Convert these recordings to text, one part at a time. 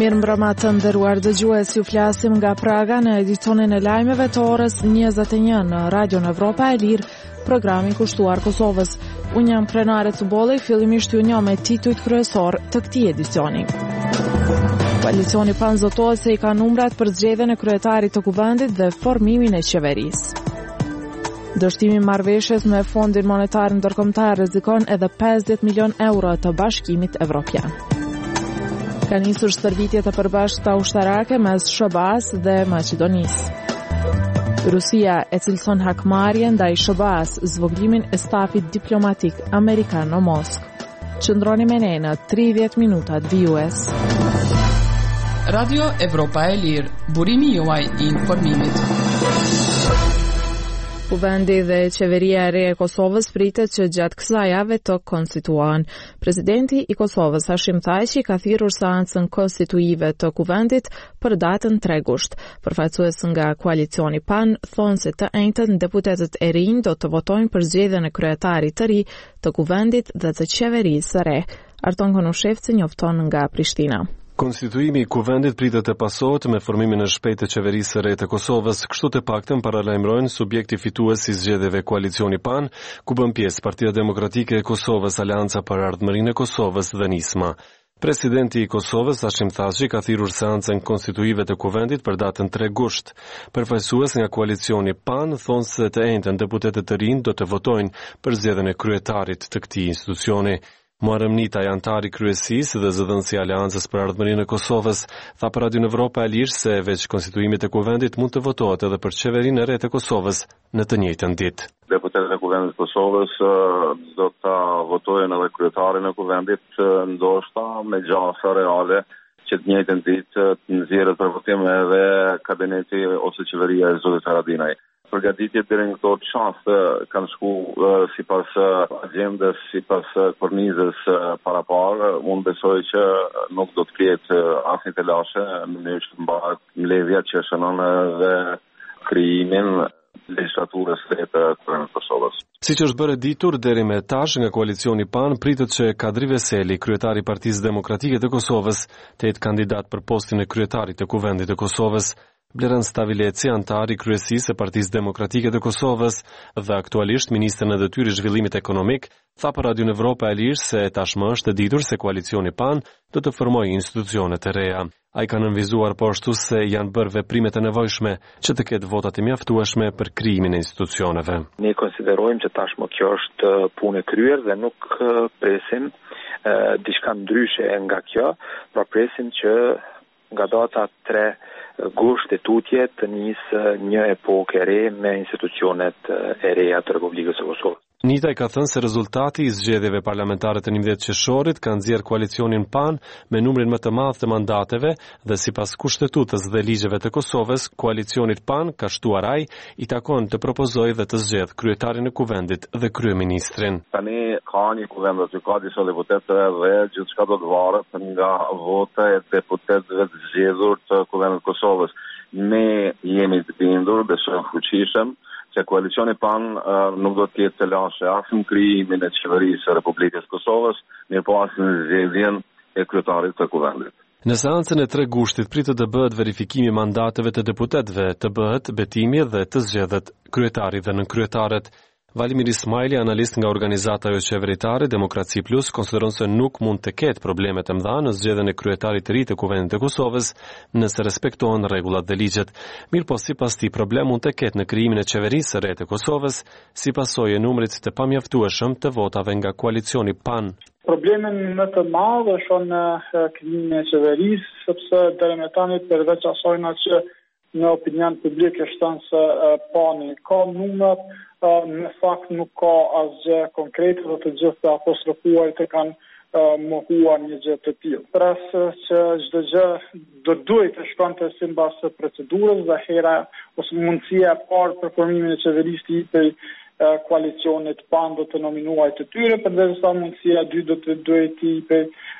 Mirëmbrëma të nderuar dëgjues, ju flasim nga Praga në edicionin e lajmeve të orës 21 në Radion Evropa e Lirë, programi kushtuar Kosovës. Unë jam Prenare Cubolli, fillimisht ju njoh me titujt kryesor të këtij edicioni. Koalicioni PAN zotohet se i ka numrat për zgjedhjen e kryetarit të kuvendit dhe formimin e qeverisë. Dështimi marrëveshjes me Fondin Monetar Ndërkombëtar rrezikon edhe 50 milion euro të Bashkimit Evropian. Ka nisur stërvitje të përbashkëta ushtarake mes SBA-s dhe Maqedonisë. Rusia e cilëson hakmarrjen ndaj SBA-s, zvogëlimin e stafit diplomatik amerikan në Moskë. Qëndroni me ne në 30 minutat vijues. Radio Evropa e Lirë, burimi juaj i informimit. Kuvendi dhe qeveria e re e Kosovës pritet që gjatë kësaj jave të konstituohen. Presidenti i Kosovës Hashim Thaçi ka thirrur seancën konstituive të kuvendit për datën 3 gusht. Përfaqësues nga koalicioni PAN thonë se të njëjtën deputetët e rinj do të votojnë për zgjedhjen e kryetarit të ri të kuvendit dhe të qeverisë së re. Arton Konushevci njofton nga Prishtina. Konstituimi i kuvendit pritet të pasohet me formimin e shpejtë të qeverisë së re të Kosovës, kështu të paktën paralajmërojnë subjekti fitues i zgjedhjeve koalicioni PAN, ku bën pjesë Partia Demokratike e Kosovës, Aleanca për Ardhmërinë e Kosovës dhe Nisma. Presidenti i Kosovës Hashim Thaçi ka thirrur seancën konstituive të kuvendit për datën 3 gusht. Përfaqësues nga koalicioni PAN thonë se të njëjtën deputetët të rinj do të votojnë për zgjedhjen e kryetarit të këtij institucioni. Muharrem Nitaj, antari kryesisë dhe zëdhënësi i Aleancës për Ardhmërinë e Kosovës, tha për Radio Evropa e Lirë se veç konstituimit të kuvendit mund të votohet edhe për qeverinë e re të Kosovës në të njëjtën ditë. Deputetët e kuvendit të Kosovës do të votojnë edhe kryetarin e kuvendit, ndoshta me gjasa reale që të njëjtën ditë të nxjerrët për votim edhe kabineti ose qeveria e zotit Haradinaj. Përgatitjet deri në këto çaste kanë shku sipas agjendës, sipas kornizës parapar. Unë besoj që nuk do të ketë asnjë telashe në mënyrë që të mbahet mbledhja që shënon dhe krijimin legjislaturës së të Kosovës. Siç është bërë ditur deri më tash nga koalicioni PAN, pritet që Kadri Veseli, kryetari i Partisë Demokratike të Kosovës, të jetë kandidat për postin e kryetarit të kuvendit të Kosovës. Bleran Stavileci, antari kryesisë e Partisë Demokratike të Kosovës dhe aktualisht ministri në detyrë i zhvillimit ekonomik, tha për Radio Evropa e Lirë se tashmë është e ditur se koalicioni PAN do të formojë institucione të reja. Ai ka nënvizuar po ashtu se janë bërë veprimet e nevojshme që të ketë votat e mjaftueshme për krijimin e institucioneve. Ne konsiderojmë që tashmë kjo është punë e kryer dhe nuk presim diçka ndryshe nga kjo, pra presim që nga data 3 gusht e tutje të nisë një epokë e re me institucionet e reja të Republikës së Kosovës. Nitaj ka thënë se rezultati i zgjedhjeve parlamentare të 11 qershorit ka nxjerrë koalicionin PAN me numrin më të madh të mandateve dhe sipas kushtetutës dhe ligjeve të Kosovës, koalicionit PAN ka shtuar ai i takon të propozojë dhe të zgjedh kryetarin e kuvendit dhe kryeministrin. Tani ka një kuvend që ka disa deputetë dhe gjithçka do të varet nga vota e deputetëve të zgjedhur të kuvendit të Kosovës. Ne jemi të bindur, besojmë fuqishëm se koalicioni PAN nuk do të ketë telashe as në krijimin e qeverisë së Republikës së Kosovës, mirëpo as në zgjedhjen e kryetarit të kuvendit. Në seancën e 3 gushtit pritet të bëhet verifikimi i mandateve të deputetëve, të bëhet betimi dhe të zgjedhet kryetari dhe nënkryetarët. Valimir Ismaili, analist nga organizata jo qeveritare Demokraci Plus, konsideron se nuk mund të ketë probleme të mëdha në zgjedhjen e kryetarit të ri të kuvendit të Kosovës nëse respektohen rregullat dhe ligjet. Mirëpo sipas tij problem mund të ketë në krijimin e qeverisë së re të Kosovës si pasojë e numrit të pamjaftueshëm të votave nga koalicioni PAN. Problemin më të madh është në krijimin e qeverisë, sepse deri më tani përveç asaj që në opinion publik shton se PAN ka numrat, në fakt nuk ka asgjë konkrete dhe të gjitha apostrofuar të kanë mohuar një gjë të tillë. Presë që çdo gjë duhet të shkonte sipas procedurës dhe hera ose mundësia e parë për formimin e qeverisë të koalicionit PAN do të nominuar të tyre, përderisa mundësia e dytë do të duhet të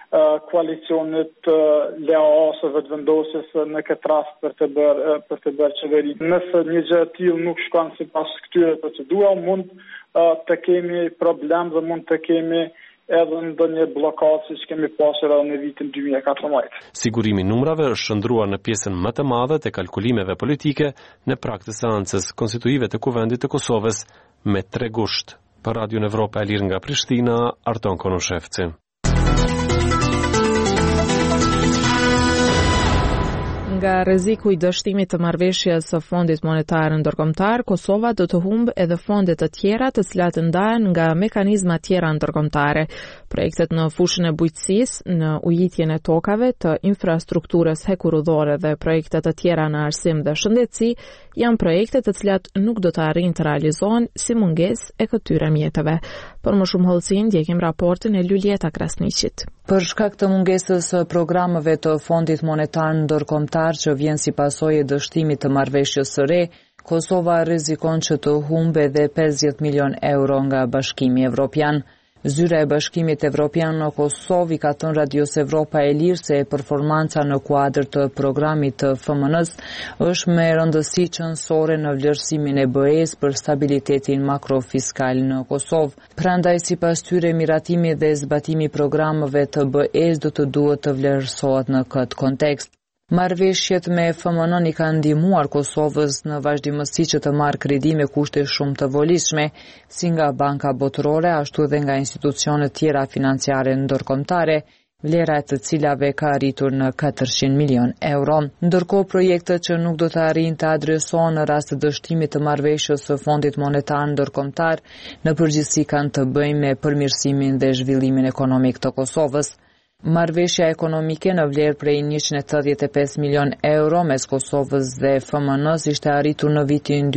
koalicionit leaosëve të vendosjes në këtë rast për të bërë qeveri. Nëse një gjë e tillë nuk shkon sipas këtyre procedurave, mund të kemi problem dhe mund të kemi edhe ndonjë bllokadë siç kemi pasur edhe në vitin 2014. Sigurimi i numrave është shndruar në pjesën më të madhe të kalkulimeve politike në prag të seancës konstituive të Kuvendit të Kosovës me 3 gusht. Për Radio Evropa e Lirë nga Prishtina, Arton Konushevci. Nga rreziku i dështimit të marrëveshjes së Fondit Monetar Ndërkombëtar, Kosova do të humbë edhe fonde të tjera të cilat ndahen nga mekanizma tjera ndërkombëtare. Projektet në fushën e bujqësisë, në ujitjen e tokave, të infrastrukturës hekurudhore dhe projektet të tjera në arsim dhe shëndetësi janë projekte të cilat nuk do të arrijnë të realizohen si mungesë e këtyre mjeteve. Për më shumë hollësi ndjekim raportin e Lulieta Krasniqit. Për shkak të mungesës së programeve të Fondit Monetar Ndërkombëtar që vjen si pasojë e dështimit të marrëveshjes së re, Kosova rrezikon që të humbë edhe 50 milion euro nga Bashkimi Evropian. Zyra e Bashkimit Evropian në Kosovë ka thënë Radios Evropa e Lirë se performanca në kuadër të programit të FMN-s është me rëndësi qëndësore në vlerësimin e BE-s për stabilitetin makrofiskal në Kosovë. Prandaj sipas tyre miratimi dhe zbatimi programeve të BE-s do të duhet të vlerësohet në këtë kontekst. Marrëveshjet me FMN i kanë ndihmuar Kosovës në vazhdimësi që të marrë kredi me kushte shumë të volitshme, si nga Banka Botërore, ashtu edhe nga institucionet tjera financiare ndërkombëtare, vlera e të cilave ka arritur në 400 milion euro. Ndërkohë projektet që nuk do të arrijnë të adresohen në rast të dështimit të marrëveshjes së Fondit Monetar Ndërkombëtar, në përgjithësi kanë të bëjnë me përmirësimin dhe zhvillimin ekonomik të Kosovës. Marrëveshja ekonomike në vlerë prej 185 milion euro mes Kosovës dhe FMN-s ishte arritur në vitin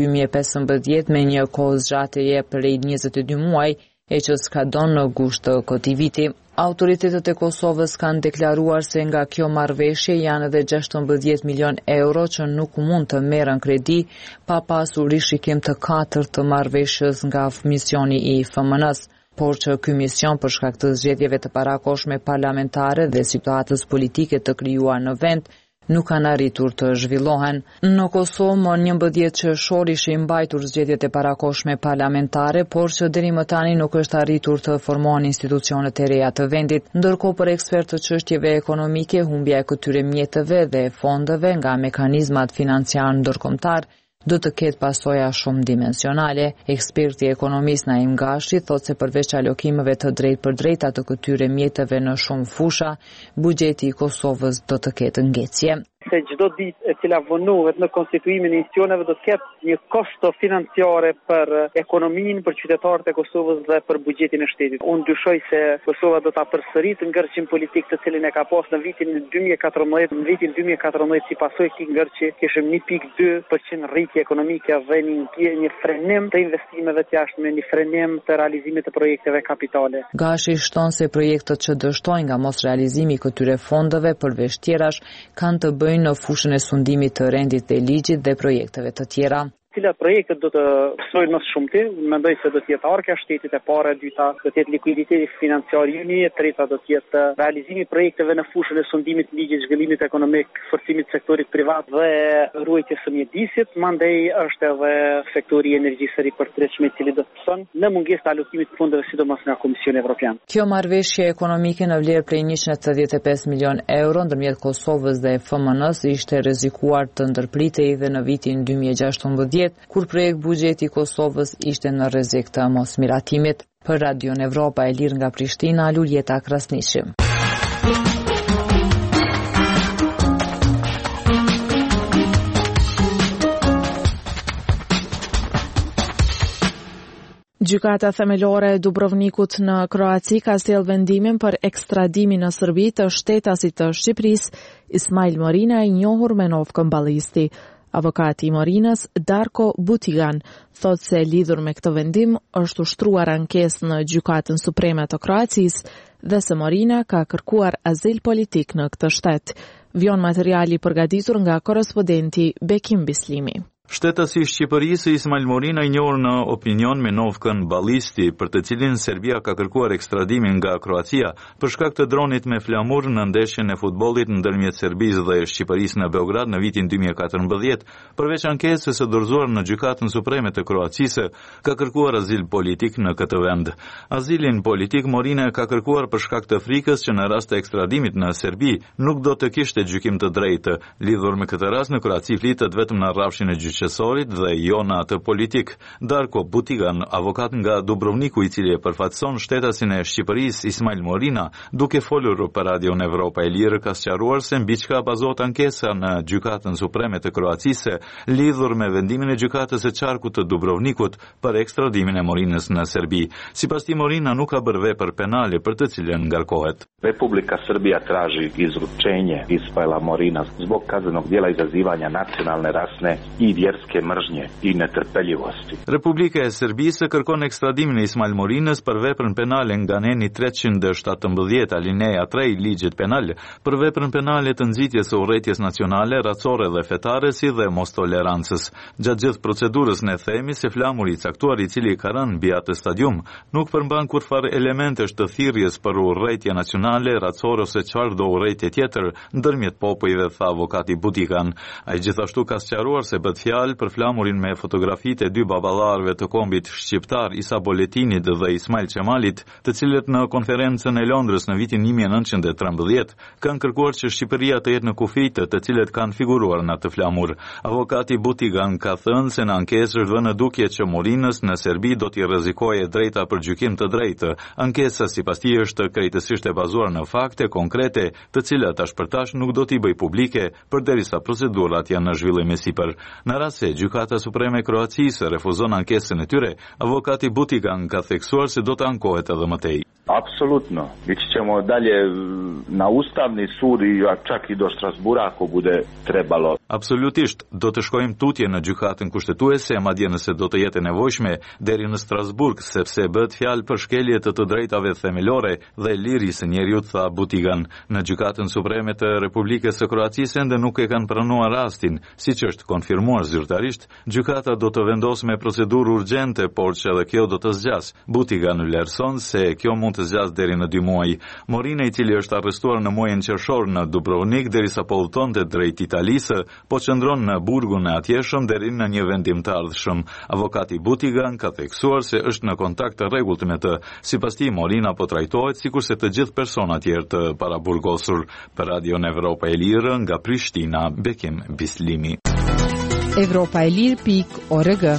2015 me një kohë zgjatjeje prej 22 muaj, e që s'ka donë në gusht të këtij viti. Autoritetet e Kosovës kanë deklaruar se nga kjo marrëveshje janë edhe 16 milion euro që nuk mund të merren kredi pa pasur rishikim të katërt të marrëveshjes nga misioni i FMN-s. Por që ky mision për shkak të zgjedhjeve të parakoshme parlamentare dhe situatës politike të krijuar në vend nuk kanë arritur të zhvillohen. Në Kosovë më 11 qershor ishin mbajtur zgjedhjet e parakoshme parlamentare, por që deri më tani nuk është arritur të formohen institucionet e reja të vendit. Ndërkohë për ekspertë të çështjeve ekonomike, humbja e këtyre mjeteve dhe fondeve nga mekanizmat financiar ndërkombëtar do të ketë pasoja shumë dimensionale. Eksperti ekonomist Naim Gashi thotë se përveç alokimeve të drejtpërdrejta të këtyre mjeteve në shumë fusha, buxheti i Kosovës do të ketë ngecje. Se çdo ditë e cila vonohet në konstituimin e institucioneve do të ketë një kosto financiare për ekonominë, për qytetarët e Kosovës dhe për buxhetin e shtetit. Unë dyshoj se Kosova do ta përsëritë ngërçin politik të cilin e ka pas në vitin 2014. Në vitin 2014 si pasojë këtij ngërçi kishim 1.2% rritje ekonomike dhe një frenim të investimeve të jashtme, një frenim të realizimit të projekteve kapitale. Gashi shton se projektet që dështojnë nga mos realizimi i këtyre fondeve përveç tjerash kanë të bëjnë në fushën e sundimit të rendit dhe ligjit dhe projekteve të tjera. Cilat projektet do të pësojnë më shumëti, mendoj se do të jetë arka shtetit e para, e dyta do të jetë likuiditeti financiar i Unijës, e treta do të jetë realizimi i projekteve në fushën e sundimit të ligjit, zhvillimit ekonomik, forcimit të sektorit privat dhe ruajtjes së mjedisit. Mandej është edhe sektori i energjisë së ripërtërshme i cili do të pëson në mungesë të alokimit të fondeve sidomos nga Komisioni Evropian. Kjo marrëveshje ekonomike në vlerë prej 185 milion euro ndërmjet Kosovës dhe FMN-s ishte rrezikuar të ndërpritej edhe në vitin 2016. Kur projekt buxheti i Kosovës ishte në rrezik të mosmiratimit. Për Radion Evropa e Lirë nga Prishtina, Lulieta Krasniqi. Gjykata themelore e Dubrovnikut në Kroaci ka sjellë vendimin për ekstradimin në Serbi të shtetasit të Shqipërisë, Ismail Morina, i njohur me novë këmbëllisti. Avokati i Morinës, Darko Butigan, thotë se lidhur me këtë vendim është ushtruar ankesë në Gjykatën Supreme të Kroacisë dhe se Morina ka kërkuar azil politik në këtë shtet. Vjon materiali përgatitur nga korrespondenti Bekim Bislimi. Shtetësi i Shqipërisë Ismail Morina, i njohur në opinion me Novkën Ballisti, për të cilin Serbia ka kërkuar ekstradimin nga Kroacia për shkak të dronit me flamur në ndeshjen e futbollit ndërmjet Serbisë dhe Shqipërisë në Beograd në vitin 2014, përveç ankesës së dorëzuar në Gjykatën Supreme të Kroacisë, ka kërkuar azil politik në këtë vend. Azilin politik Morina ka kërkuar për shkak të frikës që në rast të ekstradimit në Serbi nuk do të kishte gjykim të drejtë. Lidhur me këtë rast, në Kroaci flitet vetëm në rrafshin e gjyqësorit dhe jo në atë politik. Darko Butigan, avokat nga Dubrovniku, i cili e përfaqëson shtetasin e Shqipërisë Ismail Morina, duke folur për Radion Evropa e Lirë, ka sqaruar se mbi çka bazohet ankesa në Gjykatën Supreme të Kroacisë lidhur me vendimin e gjykatës së qarkut të Dubrovnikut për ekstradimin e Morinës në Serbi. Sipas tij, Morina nuk ka bërë vepër penale për të cilën ngarkohet. Republika Srbija traži izručenje Ismaila Morina zbog kaznenog djela izazivanja nacionalne, rasne i vjerske mržnje i netrpeljivosti. Republika e Serbisë kërkon ekstradimin e Ismail Morinës për veprën penale nga neni 317 alineja 3 i ligjit penal, për veprën penale të nxitjes së urrëties nacionale, racore dhe fetare, si dhe mos tolerancës. Gjatë gjithë procedurës ne themi se flamuri i caktuar, i cili ka rënë mbi atë stadium, nuk përmban kurrfarë elementesh të thirrjes për urrëtie nacionale, racore ose çfarë do urrëtie tjetër ndërmjet popujve, tha avokati Butikan. Ai gjithashtu ka sqaruar se bëhet fjalë për flamurin me fotografitë e dy baballarëve të kombit shqiptar, Isa Boletinit dhe Ismail Qemalit, të cilët në konferencën e Londrës në vitin 1913 kanë kërkuar që Shqipëria të jetë në kufi të cilët kanë figuruar në atë flamur. Avokati Butigan ka thënë se në ankesë është vënë dukje që Morinës në Serbi do t'i rrezikojë drejta për gjykim të drejtë. Ankesa sipas tij është krejtësisht e bazuar në fakte konkrete, të cilat as për tash nuk do t'i bëj publike përderisa procedurat janë në zhvillim e sipër. Në rast se Gjykata Supreme e Kroacisë refuzon ankesën e tyre, avokati Butigan ka theksuar se do të ankohet edhe më tej. Apsolutno. Ići ćemo dalje na Ustavni sud i čak i do Strasbura ako bude trebalo. Absolutisht, do të shkojmë tutje në gjykatën kushtetuese, madje nëse do të jetë e nevojshme, deri në Strasburg, sepse bëhet fjalë për shkelje të drejtave themelore dhe lirisë së njeriut, tha Butigan. Në Gjykatën Supreme të Republikës së Kroacisë ende nuk e kanë pranuar rastin, siç është konfirmuar zyrtarisht. Gjykata do të vendosë me procedurë urgjente, por që edhe kjo do të zgjas. Butigan vlerëson se kjo mund të zgjas deri në 2 muaj. Morina, i cili është arrestuar në muajin qershor në Dubrovnik derisa po udhtonte drejt Italisë, po qëndron në burgun e atjeshëm deri në një vendim të ardhshëm. Avokati Butigan ka theksuar se është në kontakt të rregullt me të. Sipas tij, Morina po trajtohet sikurse të gjithë personat tjerë të paraburgosur. Për Radion Evropa e Lirë nga Prishtina, Bekim Bislimi. Evropaelir.org.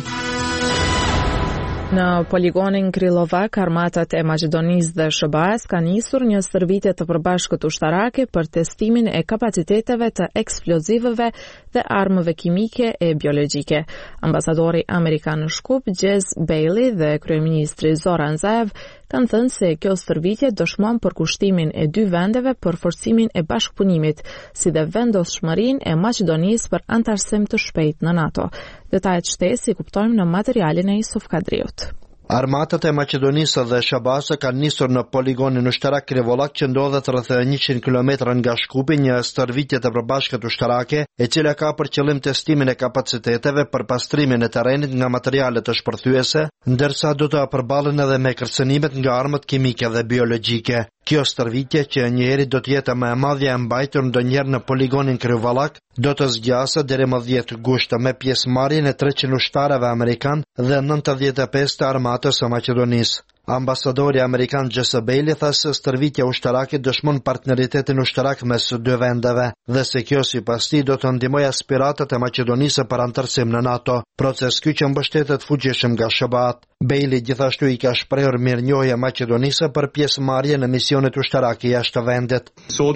Në poligonin Krylovac, armatat e Maqedonisë dhe SBA-s kanë nisur një stërvitje të përbashkët ushtarake për testimin e kapaciteteve të eksplozivëve dhe armëve kimike e biologjike. Ambasadori amerikan në Shkup, Jez Bailey, dhe kryeministri Zoran Zaev kanë thënë se kjo stërvitje dëshmon përkushtimin e 2 vendeve për forcimin e bashkëpunimit, si dhe vendosshmërinë e Maqedonisë për antarësim të shpejtë në NATO. Detajet shtesë i kuptojmë në materialin e Isuf Kadriut. Armatat e Maqedonisë dhe SBA-s kanë nisur në poligonin ushtarak Krivolak, që ndodhet rreth 100 km nga Shkupi, një stërvitje të përbashkët ushtarake, e cila ka për qëllim testimin e kapaciteteve për pastrimin e terrenit nga materiale të shpërthyese, ndërsa do të përballen edhe me kërcënimet nga armët kimike dhe biologjike. Kjo stërvitje, që njëherë do të jetë më e madhja e mbajtur ndonjëherë në poligonin Krivolak, do të zgjasë deri më 10 gusht me pjesëmarrjen e 300 ushtarëve amerikan dhe 95 të armatës së Maqedonisë. Ambasadori amerikan Jez Bailey tha se stërvitja ushtarake dëshmon partneritetin ushtarak mes 2 vendeve dhe se kjo sipas tij do të ndihmojë aspiratat e Maqedonisë për antarësim në NATO, proces ky që mbështetet fuqishëm nga SBA-t. Bailey gjithashtu i ka shprehur mirënjohje Maqedonisë për pjesëmarrjen në misionet ushtarake jashtë vendit.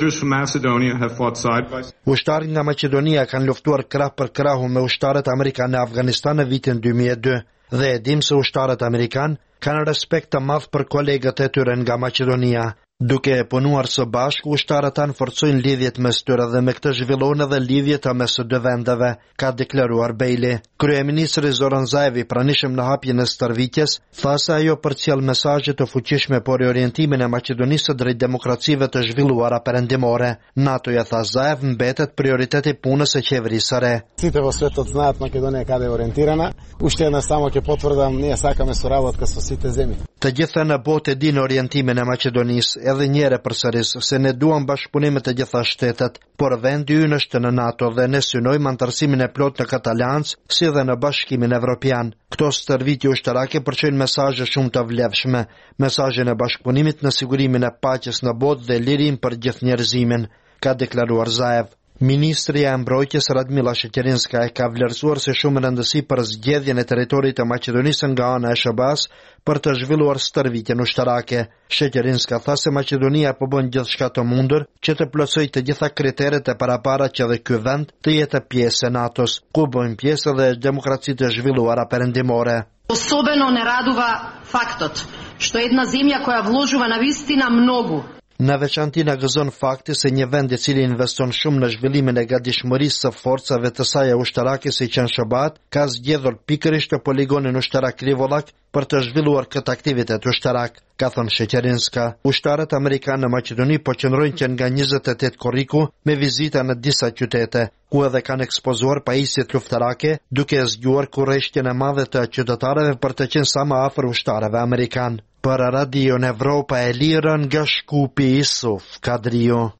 Ushtarët nga Maqedonia kanë luftuar krah për krahu me ushtarët amerikanë në Afganistan në vitin 2002 dhe e dim se ushtarët amerikanë kanë respekt të madh për kolegët e tyre nga Maqedonia. Duke punuar së bashku, ushtarët tanë forcojnë lidhjet mes tyre dhe me këtë zhvillohen edhe lidhjet mes së dy vendeve, ka deklaruar Bailey. Kryeministri Zoran Zaev, i pranishëm në hapjen e stërvitjes, tha se ajo përcjell mesazhe të fuqishme për orientimin e Maqedonisë drejt demokracive të zhvilluara perëndimore. NATO-ja, tha Zaev, mbetet prioriteti punës së qeverisë së re. Сите во светот знаат Македонија каде е ориентирана. Уште една само ќе потврдам, ние сакаме соработка со сите земји. Të gjitha në botë e dinë orientimin e Maqedonisë, edhe njëre përsëris se ne duam bashkëpunimet të gjitha shtetet, por vendi ynë është në NATO dhe ne synojmë antarësimin e plot në këtë aleancë, si dhe në Bashkimin Evropian. Këto stërvitje ushtarake përçojnë mesazhe shumë të vlefshme, mesazhin e bashkëpunimit në sigurimin e paqes në botë dhe lirin për gjithë njerëzimin, ka deklaruar Zaev. Ministri e Mbrojtjes Radmila Sheqerinska e ka vlerësuar se shumë rëndësi për zgjedhjen e territorit të Maqedonisë nga ana e SBA-s për të zhvilluar stërvitjen ushtarake. Sheqerinska tha se Maqedonia po bën gjithçka të mundur që të plotësojë të gjitha kriteret e parapara që dhe ky vend të jetë pjesë e NATO-s, ku bën pjesë edhe demokracitë e zhvilluara perëndimore. Особено не радува фактот што една земја која вложува навистина многу. Në veçanti na gëzon fakti se një vend i cili investon shumë në zhvillimin e gatishmërisë së forcave të saj ushtarake si që në SBA ka zgjedhur pikërisht të poligonin ushtarak Krivolak për të zhvilluar këtë aktivitet ushtarak, ka thënë Sheqerinska. Ushtarët amerikanë në Maqedoni po qëndrojnë që nga 28 korriku me vizita në disa qytete, ku edhe kanë ekspozuar pajisjet luftarake, duke zgjuar kurreshtjen e madhe të qytetarëve për të qenë sa më afër ushtarëve amerikanë. Për Radio Evropa e Lirë nga Shkupi Isuf Kadrio.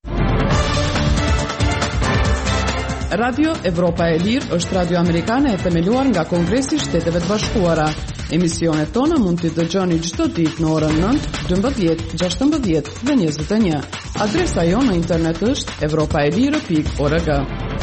Radio Evropa e Lirë është radio amerikane e themeluar nga Kongresi i Shteteve të Bashkuara. Emisionet tona mund t'i dëgjoni çdo ditë në orën 9, 12, 16 dhe 21. Adresa jonë në internet është europaelire.org.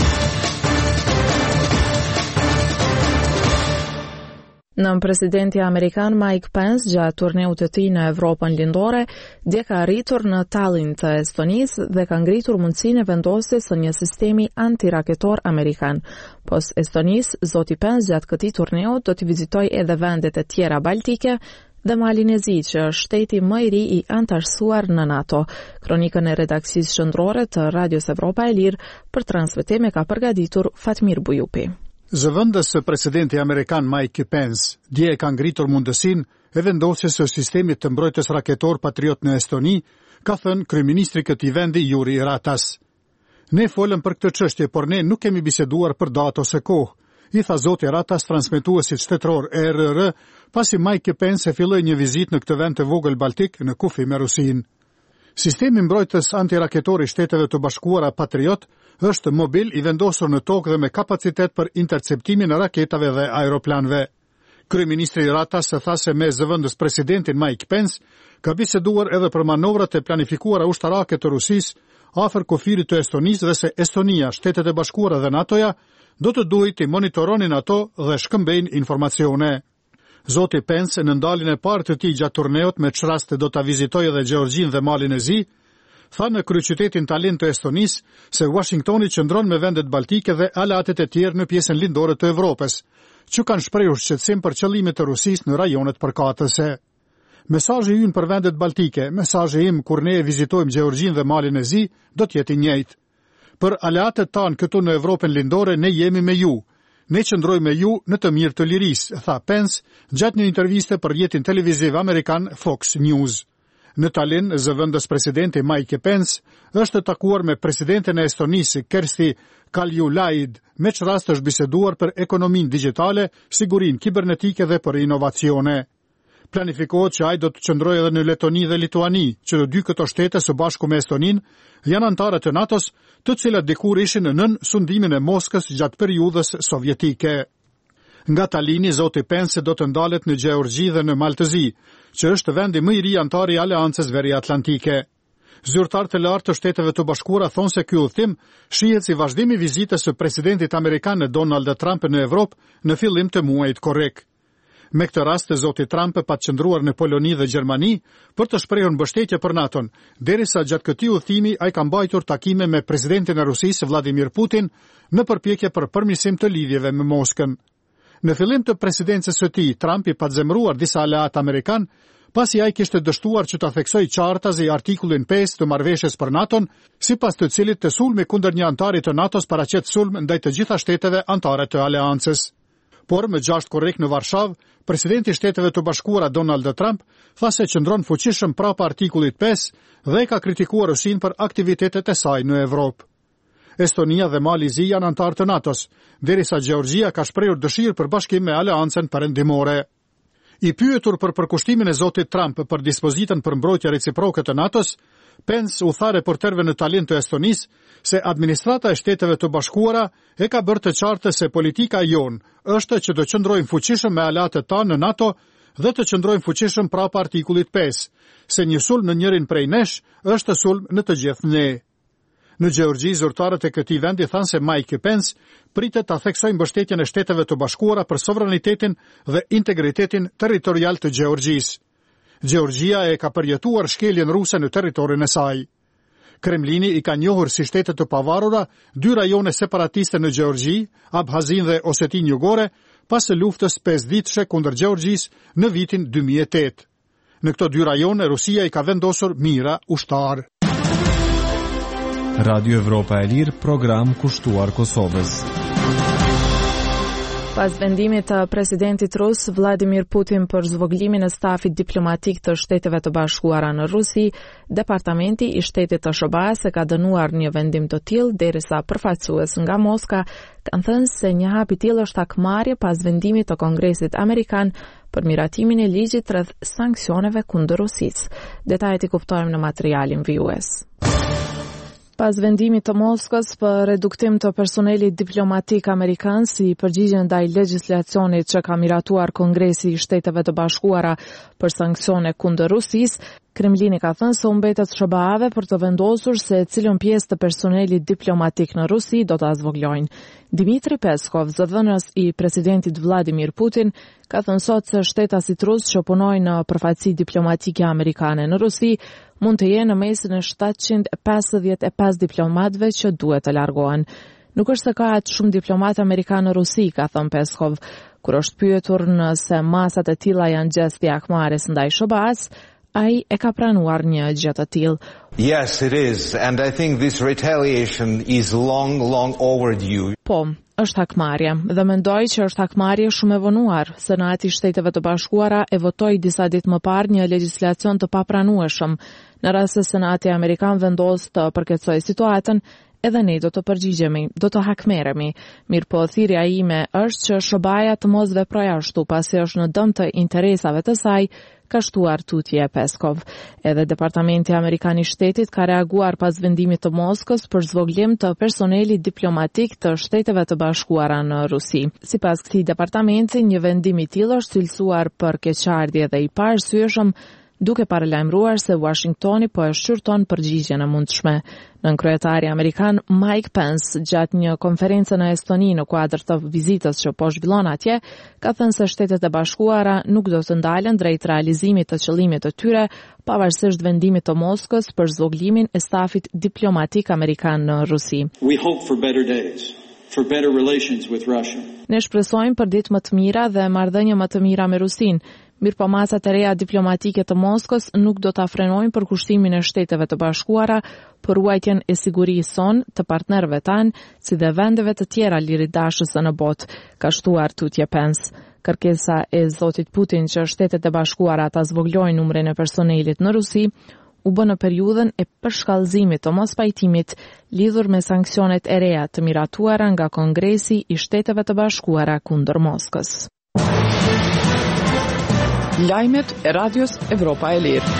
Nën presidenti amerikan Mike Pence gjatë turneut të tij në Evropën lindore, dje ka arritur në Tallinn të Estonisë dhe ka ngritur mundësinë e vendosjes së një sistemi antiraketor amerikan. Pos Estonisë, zoti Pence gjatë këtij turneu do të vizitojë edhe vendet e tjera baltike dhe Malin e Zi, që është shteti më i ri i antarësuar në NATO. Kronikën e redaksisë shëndrore të Radios Evropa e Lirë për transmetim e ka përgatitur Fatmir Bujupi. Zëvendës së presidenti amerikan Mike Pence dje e ka ngritur mundësinë e vendosjes së sistemit të mbrojtjes raketor Patriot në Estoni, ka thënë kryeministri i këtij vendi Juri Ratas. Ne folëm për këtë çështje, por ne nuk kemi biseduar për datë ose kohë, i tha zoti Ratas transmetuesit shtetëror ERR, pasi Mike Pence filloi një vizitë në këtë vend të vogël baltik në kufi me Rusinë. Sistemi mbrojtës antiraketor i Shteteve të Bashkuara Patriot është mobil i vendosur në tokë dhe me kapacitet për interceptimin e raketave dhe aeroplanëve. Kryeministri Ratas tha se me zëvendës presidentin Mike Pence ka biseduar edhe për manovrat e planifikuara ushtarake të Rusisë afër kufirit të Estonisë dhe se Estonia, Shtetet e Bashkuara dhe NATO-ja do të duhet të monitoronin ato dhe shkëmbejnë informacione. Zoti Pence në ndaljen e parë të tij gjatë turneut me çraste do ta vizitojë edhe Gjeorgjin dhe Malin e Zi, tha në kryeqytetin Tallinn të Estonisë se Washingtoni qëndron me vendet baltike dhe aleatet e tjerë në pjesën lindore të Evropës, që kanë shprehur shqetësim për qëllimet e Rusisë në rajonet përkatëse. Mesazhi ynë për vendet baltike, mesazhi im kur ne vizitojmë Gjeorgjin dhe Malin e Zi, do të jetë i njëjtë. Për aleatet tanë këtu në Evropën lindore ne jemi me ju. Ne qëndrojmë me ju në të mirë të lirisë, tha Pence gjatë një interviste për rrjetin televiziv amerikan Fox News. Në Tallinn, zëvendës presidenti Mike Pence është takuar me presidentin e Estonisë Kersti Kaljulaid, me çrast është biseduar për ekonominë digjitale, sigurinë kibernetike dhe për inovacione. Planifikohet që ai do të qëndrojë edhe në Letoni dhe Lituani, që të dy këto shtete së bashku me Estonin janë anëtare të NATO-s, të cilat dikur ishin nën sundimin e Moskës gjatë periudhës sovjetike. Nga Tallini, zoti Pence do të ndalet në Gjeorgji dhe në Maltëzi, që është vendi më i ri antar i Aleancës Veriatlantike. Zyrtarë të lartë të Shteteve të Bashkuara thonë se ky udhëtim shihet si vazhdim i vizitës së presidentit amerikan Donald Trump në Evropë në fillim të muajit korrik. Me këtë rast, zoti Trump pa qëndruar në Poloni dhe Gjermani për të shprehur mbështetje për NATO-n, derisa gjatë këtij udhëtimi ai ka mbajtur takime me presidentin e Rusisë Vladimir Putin në përpjekje për përmirësim të lidhjeve me Moskën. Në fillim të presidencës së tij, Trump i pa zemëruar disa aleat amerikan, pasi ai kishte dështuar që ta theksoj qartazi artikullin 5 të marrëveshjes për NATO-n, sipas të cilit të sulmi kundër një antari të NATO-s paraqet sulm ndaj të gjitha shteteve anëtare të aleancës. Por me 6 korrik në Varshavë, presidenti i Shteteve të Bashkuara Donald Trump tha se qëndron fuqishëm prapa artikullit 5 dhe ka kritikuar Rusinë për aktivitetet e saj në Evropë. Estonia dhe Malizi janë anëtarë të NATO-s, derisa Gjeorgjia ka shprehur dëshirë për bashkim me aleancën perëndimore. I pyetur për përkushtimin e zotit Trump për dispozitën për mbrojtje reciproke të NATO-s, Pence u tha reporterëve në Tallinn të Estonisë se administrata e Shteteve të Bashkuara e ka bërë të qartë se politika jonë është që të qëndrojmë fuqishëm me aleatët tanë në NATO dhe të qëndrojmë fuqishëm prapa artikullit 5, se një sulm në njërin prej nesh është sulm në të gjithë ne. Në Gjeorgji, zyrtarët e këtij vendi thanë se Mike Pence pritet ta theksojë mbështetjen e Shteteve të Bashkuara për sovranitetin dhe integritetin territorial të Gjeorgjisë. Gjeorgjia e ka përjetuar shkeljen ruse në territorin e saj. Kremlini i ka njohur si shtete të pavarura 2 rajone separatiste në Gjeorgji, Abhazin dhe Osetin Jugore, pas së luftës 5 ditëshe kundër Gjeorgjisë në vitin 2008. Në këto 2 rajone Rusia i ka vendosur mira ushtar. Radio Evropa e Lirë, program kushtuar Kosovës. Pas vendimit të presidentit rus Vladimir Putin për zvoglimin e stafit diplomatik të Shteteve të Bashkuara në Rusi, Departamenti i Shtetit të SBA-s ka dënuar një vendim të tillë, derisa përfaqësues nga Moska kanë thënë se një hap i tillë është hakmarrje pas vendimit të Kongresit Amerikan për miratimin e ligjit rreth sanksioneve kundër Rusisë. Detajet i kuptojmë në materialin vijues. Pas vendimit të Moskës për reduktim të personelit diplomatik amerikan si përgjigje ndaj legjislacionit që ka miratuar Kongresi i Shteteve të Bashkuara për sanksione kundër Rusisë, Kremlini ka thënë se u mbetet SBA-ve për të vendosur se cilën pjesë të personelit diplomatik në Rusi do ta zvoglojnë. Dmitri Peskov, zëdhënës i presidentit Vladimir Putin, ka thënë sot se shtetasit rus që punojnë në përfaqësi diplomatike amerikane në Rusi mund të jenë në mesin e 755 diplomatëve që duhet të largohen. Nuk është se ka atë shumë diplomatë amerikanë në Rusi, ka thënë Peskov, kur është pyetur nëse masat e tilla janë gjesti hakmarrjes ndaj SBA-s. Ai e ka pranuar një gjë të tillë. Yes, it is, and I think this retaliation is long overdue. Po, është hakmarrje dhe mendoj që është hakmarrje shumë e vonuar. Senati i Shteteve të Bashkuara e votoi disa ditë më parë një legjislacion të papranueshëm. Në rast se Senati Amerikan vendos të përkeçojë situatën, edhe ne do të përgjigjemi, do të hakmerremi. Mirëpo thirrja ime është që SBA-ja të mos veprojë ashtu, pasi është në dëm të interesave të saj, ka shtuar tutje Peskov. Edhe Departamenti Amerikan i Shtetit ka reaguar pas vendimit të Moskës për zvoglim të personelit diplomatik të Shteteve të Bashkuara në Rusi. Sipas këtij departamenti, një vendim i tillë është cilësuar për keqardhje dhe i paarsyeshëm, duke paralajmëruar se Washingtoni po e shqyrton përgjigjen e mundshme. Nënkryetari amerikan Mike Pence, gjatë një konferencë në Estoni në kuadër të vizitës që po zhvillon atje, ka thënë se Shtetet e Bashkuara nuk do të ndalen drejt realizimit të qëllimit të tyre, pavarësisht vendimit të Moskës për zvoglimin e stafit diplomatik amerikan në Rusi. We hope for better days. For better relations with Russia. Ne shpresojmë për ditë më të mira dhe marrëdhënie më të mira me Rusinë. Mirëpo masat e reja diplomatike të Moskës nuk do ta frenojnë përkushtimin e Shteteve të Bashkuara për ruajtjen e sigurisë son të partnerëve tanë, si dhe vendeve të tjera liridashëse në botë, ka shtuar tutje Pence. Kërkesa e zotit Putin që Shtetet e Bashkuara ta zvoglojnë numrin e personelit në Rusi u bë në periudhën e përshkallëzimit të mospajtimit lidhur me sanksionet e reja të miratuara nga Kongresi i Shteteve të Bashkuara kundër Moskës. Lajmet e Radios Evropa e Lirë.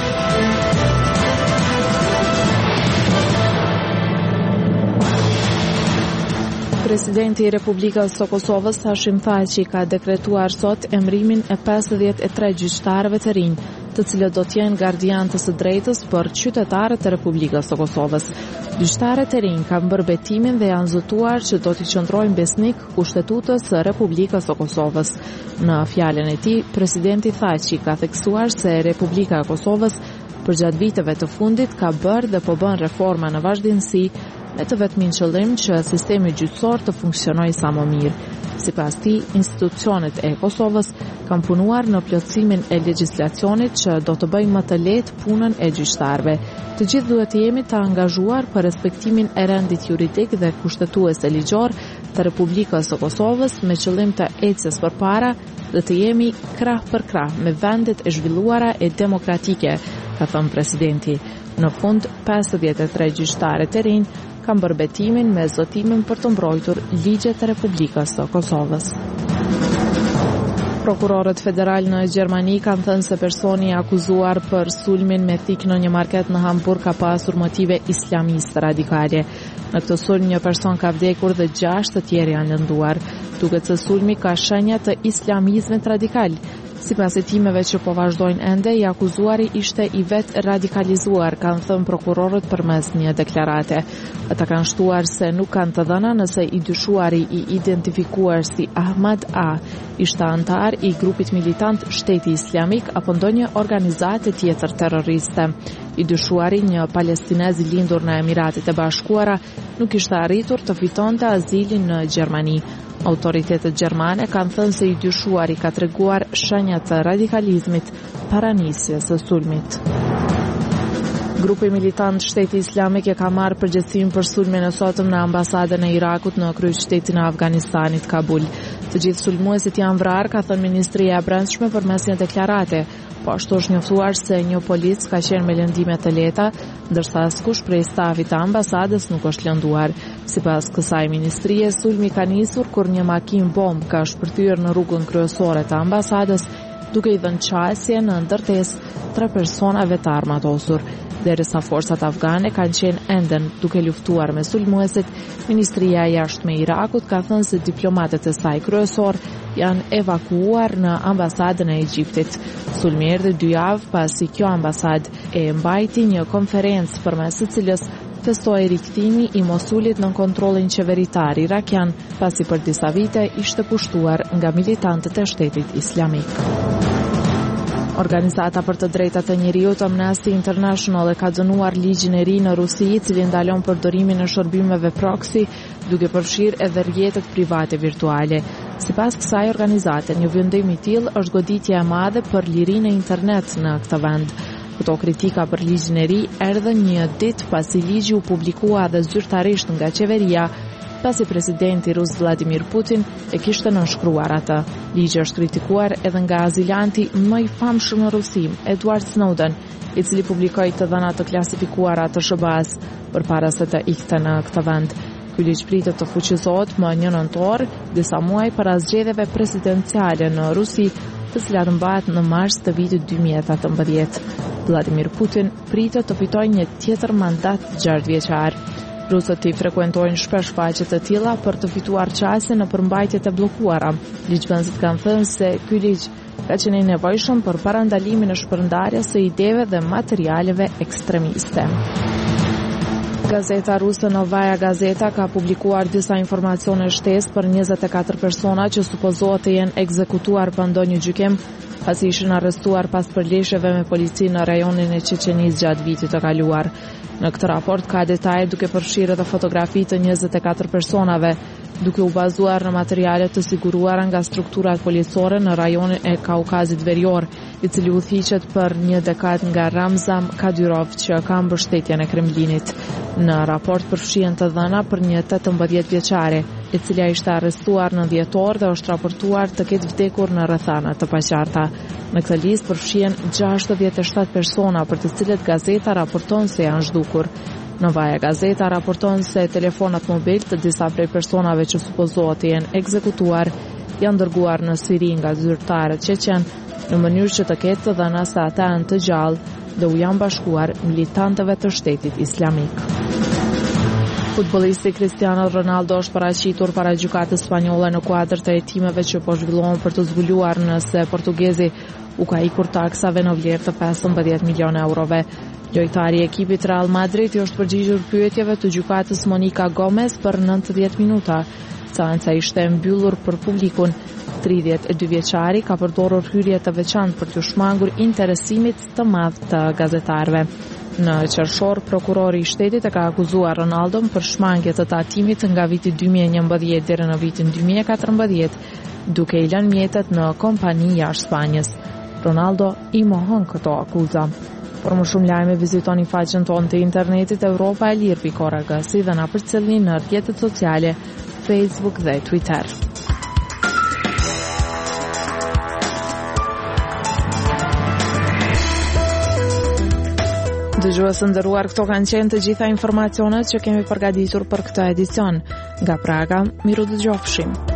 Presidenti i Republikës së Kosovës Hashim Thaçi ka dekretuar sot emërimin e 53 gjyqtarëve të rinj, të cilët do të jenë gardianë të së drejtës për qytetarët e Republikës së Kosovës. Gjyqtarët e rinj kanë bërë betimin dhe janë zotuar që do t'i qëndrojnë besnik Kushtetutës së Republikës së Kosovës. Në fjalën e tij, presidenti Thaçi ka theksuar se Republika e Kosovës përgjatë viteve të fundit ka bërë dhe po bën reforma në vazhdimsi me të vetmin qëllim që sistemi gjyqësor të funksionojë sa më mirë. Sipas tij, institucionet e Kosovës kanë punuar në plotësimin e legjislacionit që do të bëjë më të lehtë punën e gjyqtarëve. Të gjithë duhet të jemi të angazhuar për respektimin e rendit juridik dhe kushtetues e ligjor të Republikës së Kosovës me qëllim të ecjes përpara dhe të jemi krah për krah me vendet e zhvilluara e demokratike, ka thënë presidenti. Në fund, 53 gjyqtarë të rinj kanë bërë betimin me zotimin për të mbrojtur ligjet e Republikës së Kosovës. Prokurorët federal në Gjermani kanë thënë se personi akuzuar për sulmin me thik në një market në Hamburg ka pasur motive islamiste radikale. Në këtë sulm një person ka vdekur dhe 6 të tjerë janë lënduar. Duket se sulmi ka shenja të islamizmit radikal. Sipas hetimeve që po vazhdojnë ende, i akuzuari ishte i vetë radikalizuar, kanë thënë prokurorët përmes një deklarate. Ata kanë shtuar se nuk kanë të dhëna nëse i dyshuari i identifikuar si Ahmad A ishte antar i grupit militant Shteti Islamik apo ndonjë organizate tjetër terroriste. I dyshuari, një palestinez i lindur në Emiratet e Bashkuara, nuk ishte arritur të fitonte azilin në Gjermani. Autoritetet gjermane kanë thënë se i dyshuari ka treguar shenja të radikalizmit para nisjes së sulmit. Grupi militant Shteti Islamik e ka marrë përgjegjësinë për sulmin e sotëm në ambasadën e Irakut në kryeqytetin e Afganistanit, Kabul. Të gjithë sulmuesit janë vrarë, ka thënë Ministria e Brendshme përmes një deklarate. Po ashtu është njoftuar se një policë ka qenë me lëndime të lehta, ndërsa askush prej stafit të ambasadës nuk është lënduar. Sipas kësaj ministrie, sulmi ka nisur kur një makinë bomb ka shpërthyer në rrugën kryesore të ambasadës, duke i dhënë qasje në ndërtesë 3 personave të armatosur. Derisa forcat afgane kanë qenë enden duke luftuar me sulmuesit, Ministria e Jashtme e Irakut ka thënë se diplomatët e saj kryesor janë evakuuar në ambasadën e Egjiptit. Sulmi erdhi 2 javë pasi kjo ambasadë e mbajti një konferencë përmes së cilës festoi rikthimi i Mosulit në kontrollin qeveritar irakian, pasi për disa vite ishte pushtuar nga militantët e Shtetit Islamik. Organizata për të drejtat e njeriut Amnesty International e ka dënuar ligjin e ri në Rusi, i cili ndalon përdorimin e shërbimeve proxy, duke përfshirë edhe rrjetet private virtuale. Sipas kësaj organizate, një vendim i tillë është goditje e madhe për lirinë e internet në këtë vend. Këto kritika për ligjin e ri erdhën një ditë pasi ligji u publikua dhe zyrtarisht nga qeveria, pasi presidenti rus Vladimir Putin e kishte nënshkruar atë. Ligji është kritikuar edhe nga azilanti më i famshëm në Rusi, Edward Snowden, i cili publikoi të dhëna të klasifikuara të SBA-s përpara se të ikte në këtë vend. Ky ligj pritet të fuqizohet më 1 nëntor, disa muaj para zgjedhjeve presidenciale në Rusi, të cilat mbahet në mars të vitit 2018. Vladimir Putin pritet të fitojë një tjetër mandat 6 vjeçar. Rusët i frekuentojnë shpesh faqe të tilla për të fituar qasje në përmbajtjet e bllokuara. Ligjvënësit kanë thënë se ky ligj ka qenë i nevojshëm për parandalimin e shpërndarjes së ideve dhe materialeve ekstremiste. Gazeta ruse Novaya Gazeta ka publikuar disa informacione shtesë për 24 persona që supozohet të jenë ekzekutuar pa ndonjë gjykim, pasi ishin arrestuar pas përleshjeve me policinë në rajonin e Çeçenisë gjatë vitit të kaluar. Në këtë raport ka detaje duke përfshirë edhe fotografi të 24 personave, duke u bazuar në materiale të siguruara nga strukturat policore në rajonin e Kaukazit Verior, i cili udhëhiqet për një dekadë nga Ramzan Kadyrov, që ka mbështetjen e Kremlinit. Në raport përfshihen të dhëna për një 18 vjeçare, e cila ishte arrestuar në dhjetor dhe është raportuar të ketë vdekur në rrethana të paqarta. Në këtë listë përfshihen 67 persona për të cilët gazeta raporton se janë zhdukur. Novaya Gazeta raporton se telefonat mobil të disa prej personave që supozohet të jenë ekzekutuar janë dërguar në Siri nga zyrtarët çeçen në mënyrë që të ketë të dhëna se ata janë të gjallë dhe u janë bashkuar militantëve të Shtetit Islamik. Futbollisti Cristiano Ronaldo është paraqitur para gjykatës spanjolle në kuadër të hetimeve që po zhvillohen për të zbuluar nëse portugezi u ka ikur taksave në vlerë të 15 milionë eurove. Lojtari i ekipit Real Madrid është përgjigjur pyetjeve të gjykatës Monica Gomez për 90 minuta. Seanca ishte mbyllur për publikun. 32 vjeçari ka përdorur hyrje të veçantë për t'u shmangur interesimit të madh të gazetarëve. Në qershor, prokurori I shtetit e ka akuzuar Ronaldon për shmangje të tatimit nga viti 2011 deri në vitin 2014, duke I lënë mjetet në kompani jashtë Spanjës. Ronaldo I mohon këto akuza. Për më shumë lajme vizitoni faqen tonë të internetit europaelir.org si dhe na përcjellni në rrjetet sociale Facebook dhe Twitter. Dëgjues nderuar, këto kanë qenë të gjitha informacionet që kemi përgatitur për këtë edicion. Nga Praga, miru dëgjofshim.